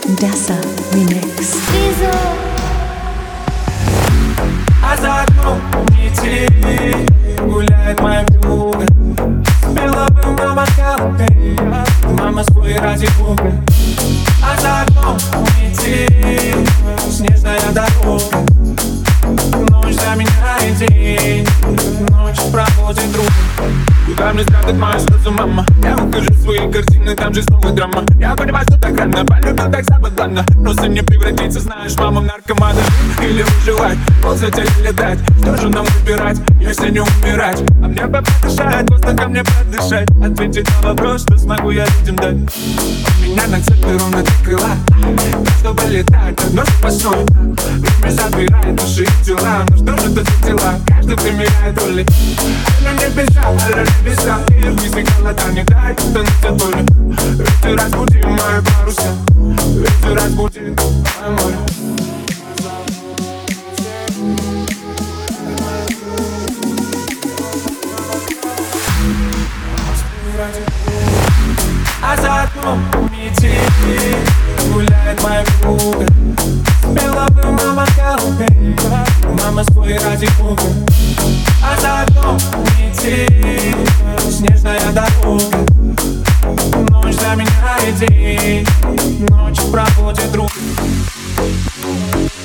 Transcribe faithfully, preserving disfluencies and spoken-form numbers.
Dessa Remix. А за окном метель гуляет моя вьюга. Спела бы мама колыбель, мама свой ради Бога. А за окном метель, снежная дорога. Ночь заменяет день, ночь проводит друг. Куда мне спрятать мою слезу, мама? Я выхожу свои картины, там же снова драма. Я понимаю, что так рано, полюбил так заподланно. Просто не превратиться, знаешь, мама, в наркомана. Или выживать, ползать или летать. Что же нам выбирать, если не умирать? А мне папа дышать, просто ко мне подышать. Ответить на вопрос, что смогу я людям дать. У меня на цепи ровно три крыла, так, чтобы летать, одно запасное. Время забирает души и тела. Ну что же тут за дела? Каждый примеряет роли. Но не бежал, а не бежал. И в жизни холода не дай тонуть от боли. Ветер разбудит мои паруса, ветер разбудит мое море. А за окном метель гуляет моя вьюга. Спела бы мама колыбель, мама свой ради Бога. А за окном метель, снежная дорога. Ночь заменяет день, ночь проводит друг.